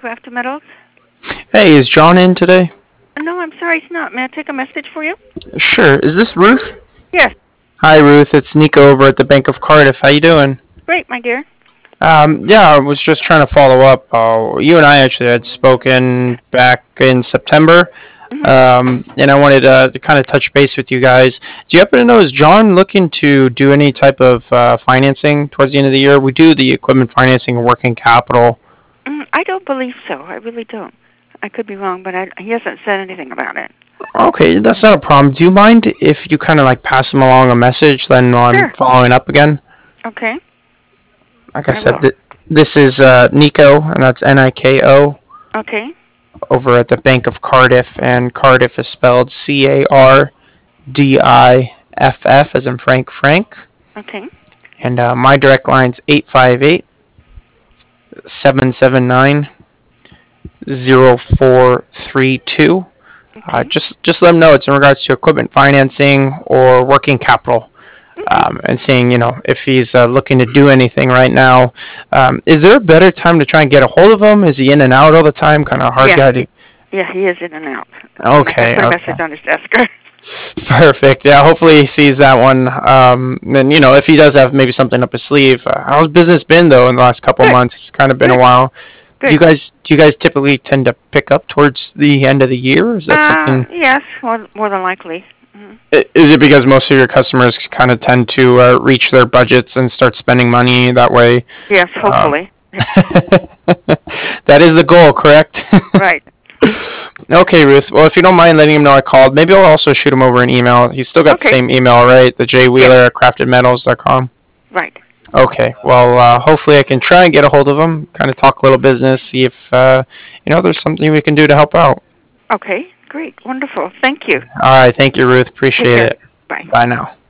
Crafted Metals. Hey, is John in today? No, I'm sorry, he's not. May I take a message for you? Sure. Is this Ruth? Yes. Hi, Ruth. It's Nico over at the Bank of Cardiff. How you doing? Great, my dear. Yeah, I was just trying to follow up. You and I actually had spoken back in September, Hmm. and I wanted to kind of touch base with you guys. Do you happen to know, is John looking to do any type of financing towards the end of the year? We do the equipment financing and working capital. I don't believe so. I really don't. I could be wrong, but he hasn't said anything about it. Okay, that's not a problem. Do you mind if you kind of like pass him along a message, then I'm Sure. following up again? Okay. Like I I said, will. this is Nico, and that's Niko, Okay. over at the Bank of Cardiff, and Cardiff is spelled Cardiff, as in Frank. Okay. And my direct line's 858-779-0432. Okay. Just let them know it's in regards to equipment financing or working capital. Okay. And seeing, if he's looking to do anything right now. Is there a better time to try and get a hold of him? Is he in and out all the time? Kind of hard Yeah. guy to. Yeah, he is in and out. I can Okay, put a okay. message on his desk. Perfect. Yeah, hopefully he sees that one. And if he does have maybe something up his sleeve, how's business been though in the last couple Good. months? It's kind of been a Good. while. Do you Good. guys do you guys typically tend to pick up towards the end of the year? Is that something? Yes, more than likely. Hmm. Is it because most of your customers kind of tend to reach their budgets and start spending money that way? Yes, Um, hopefully. that is the goal, correct? Right. Okay, Ruth. Well, if you don't mind letting him know I called, maybe I'll also shoot him over an email. He's still got the Okay. same email, right? The Yes. jwheeler@craftedmetals.com. Right. Okay. Well, hopefully I can try and get a hold of him, kind of talk a little business, see if there's something we can do to help out. Okay. Great. Wonderful. Thank you. All right. Thank you, Ruth. Take Appreciate care. it. Bye. Bye now.